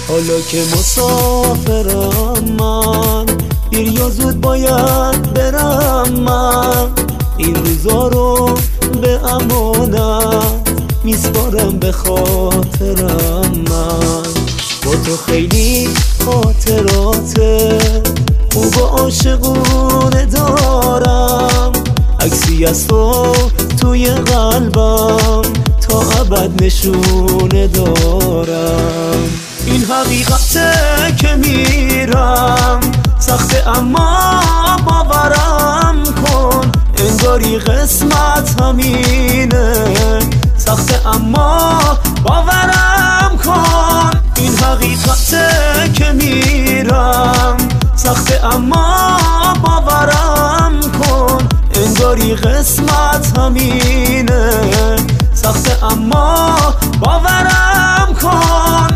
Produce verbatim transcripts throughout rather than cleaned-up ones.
حالا که مسافرم من، دیر یا زود باید برم من. این روزا رو به امانت میسپارم به خاطرم من. با تو خیلی خاطرات خوب و عاشقونه دارم، عکسی از تو توی قلبم تا ابد نشونه دارم. این حقیقته که میرم سخته اما باورم کن، انگاری قسمت همینه. سخته اما باورم کن، این حقیقته که میرم سخته اما باورم کن، انگاری قسمت همینه. سخته اما باورم کن.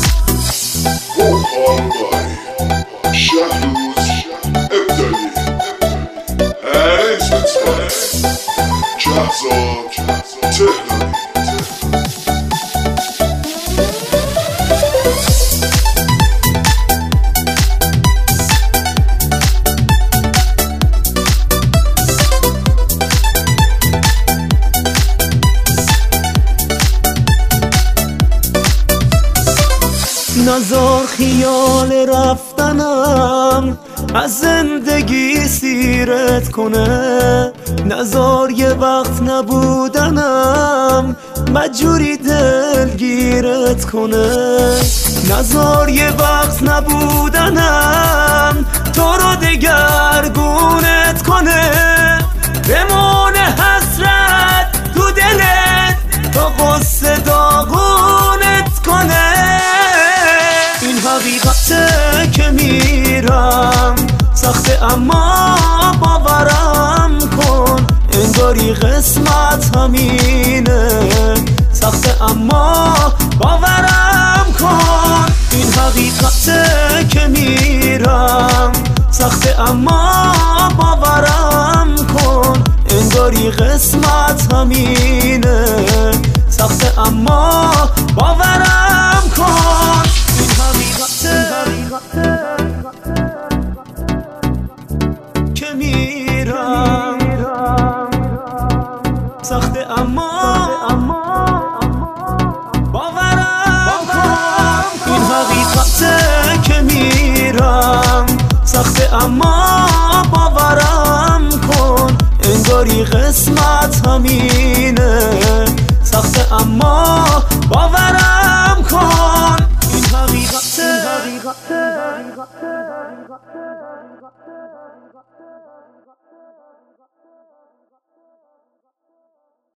شهروز ابدالی ارزمت جهزاد تهرانی. نزار خیال رفتنم از زندگی سیرت کنه، نزار یه وقت نبودنم مجبوری دلگیرت کنه، نزار یه وقت نبودنم تو رو دگرگونت کنه. بمونه حسرت تو دلت تا قصه داغونت کنه. این حقیقته که میرم سخته اما باورم کن، انگاری قسمت همینه. سخته اما باورم کن، این حقیقته که میرم سخته اما باورم کن، انگاری قسمت همینه. سخته اما باورم کن. این حقیقته که میرم سخته اما باورم کن. این حقیقته که میرم سخته اما باورم کن، انگاری قسمت همینه. سخته اما باورم کن. این حقیقته